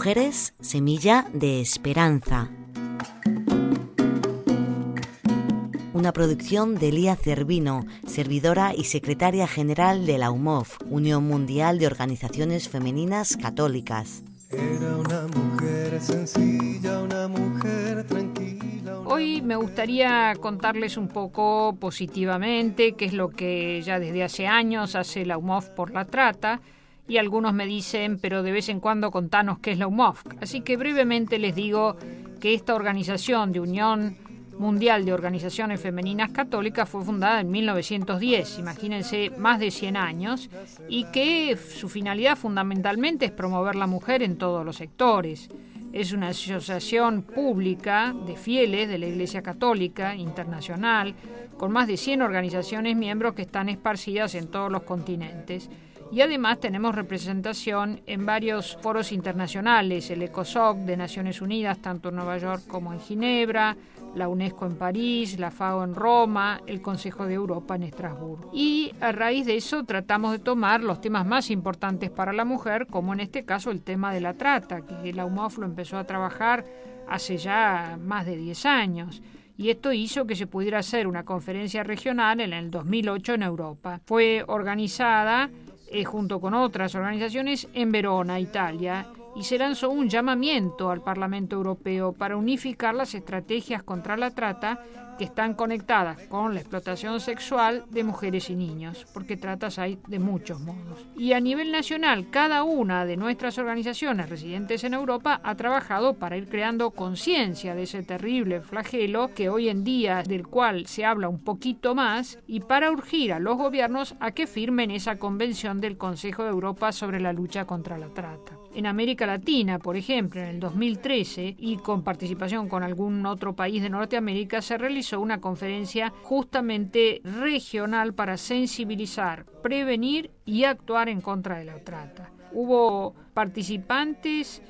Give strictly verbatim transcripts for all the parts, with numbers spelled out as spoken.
Mujeres, semilla de esperanza. Una producción de Lía Cervino, servidora y secretaria general de la U M O F, Unión Mundial de Organizaciones Femeninas Católicas. Era una mujer sencilla, una mujer tranquila. Una Hoy me gustaría contarles un poco positivamente qué es lo que ya desde hace años hace la U M O F por la trata, y algunos me dicen, pero de vez en cuando contanos qué es la U M O F. Así que brevemente les digo que esta organización de Unión Mundial de Organizaciones Femeninas Católicas fue fundada en mil novecientos diez, imagínense, más de cien años, y que su finalidad fundamentalmente es promover la mujer en todos los sectores. Es una asociación pública de fieles de la Iglesia Católica Internacional, con más de cien organizaciones miembros que están esparcidas en todos los continentes. Y además tenemos representación en varios foros internacionales, el ECOSOC de Naciones Unidas, tanto en Nueva York como en Ginebra, la UNESCO en París, la FAO en Roma, el Consejo de Europa en Estrasburgo. Y a raíz de eso tratamos de tomar los temas más importantes para la mujer, como en este caso el tema de la trata, que la U M O F lo empezó a trabajar hace ya más de diez años. Y esto hizo que se pudiera hacer una conferencia regional en el dos mil ocho en Europa. Fue organizada Eh, junto con otras organizaciones en Verona, Italia, y se lanzó un llamamiento al Parlamento Europeo para unificar las estrategias contra la trata que están conectadas con la explotación sexual de mujeres y niños, porque tratas hay de muchos modos. Y a nivel nacional, cada una de nuestras organizaciones residentes en Europa ha trabajado para ir creando conciencia de ese terrible flagelo que hoy en día, del cual se habla un poquito más, y para urgir a los gobiernos a que firmen esa convención del Consejo de Europa sobre la lucha contra la trata. En América Latina, por ejemplo, en el dos mil trece, y con participación con algún otro país de Norteamérica, se realizó una conferencia justamente regional para sensibilizar, prevenir y actuar en contra de la trata. Hubo participantes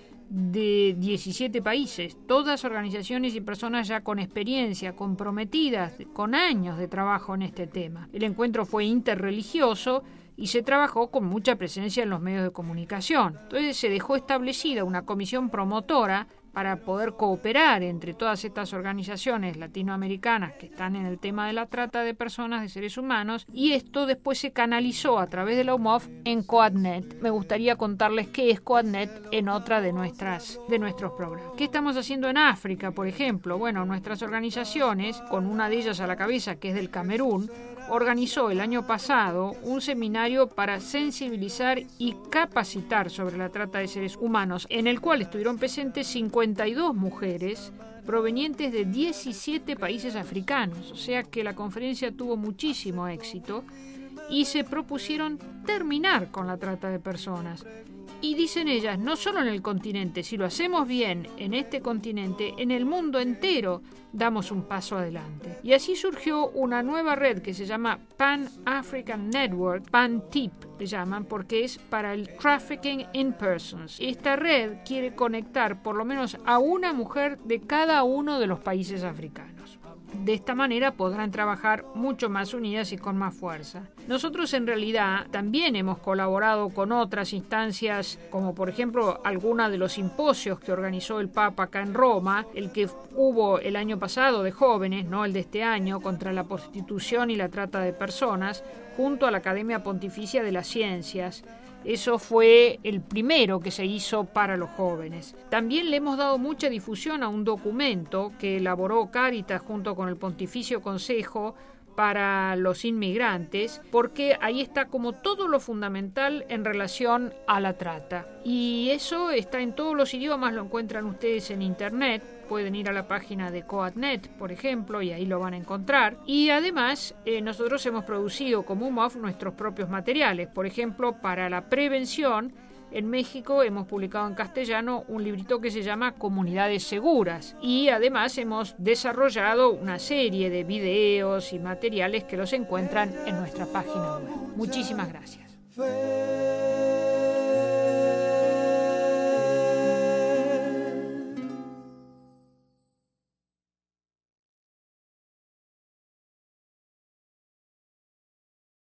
de diecisiete países, todas organizaciones y personas ya con experiencia, comprometidas, con años de trabajo en este tema. El encuentro fue interreligioso y se trabajó con mucha presencia en los medios de comunicación. Entonces se dejó establecida una comisión promotora para poder cooperar entre todas estas organizaciones latinoamericanas que están en el tema de la trata de personas, de seres humanos, y esto después se canalizó a través de la U M O F en COADNET. Me gustaría contarles qué es COADNET en otra de nuestras de nuestros programas. ¿Qué estamos haciendo en África, por ejemplo? Bueno, nuestras organizaciones, con una de ellas a la cabeza, que es del Camerún, organizó el año pasado un seminario para sensibilizar y capacitar sobre la trata de seres humanos, en el cual estuvieron presentes cincuenta y dos mujeres provenientes de diecisiete países africanos, o sea que la conferencia tuvo muchísimo éxito y se propusieron terminar con la trata de personas. Y dicen ellas, no solo en el continente, si lo hacemos bien en este continente, en el mundo entero damos un paso adelante. Y así surgió una nueva red que se llama Pan African Network, PAN-TIP le llaman, porque es para el Trafficking in Persons. Esta red quiere conectar por lo menos a una mujer de cada uno de los países africanos. De esta manera podrán trabajar mucho más unidas y con más fuerza. Nosotros en realidad también hemos colaborado con otras instancias, como por ejemplo alguna de los simposios que organizó el Papa acá en Roma, el que hubo el año pasado de jóvenes, no el de este año, contra la prostitución y la trata de personas, junto a la Academia Pontificia de las Ciencias. Eso fue el primero que se hizo para los jóvenes. También le hemos dado mucha difusión a un documento que elaboró Cáritas junto con el Pontificio Consejo para los inmigrantes, porque ahí está como todo lo fundamental en relación a la trata. Y eso está en todos los idiomas, lo encuentran ustedes en internet. Pueden ir a la página de COADNET, por ejemplo, y ahí lo van a encontrar. Y además, eh, nosotros hemos producido como U M O F nuestros propios materiales. Por ejemplo, para la prevención, en México hemos publicado en castellano un librito que se llama Comunidades Seguras. Y además hemos desarrollado una serie de videos y materiales que los encuentran en nuestra página web. Muchísimas gracias.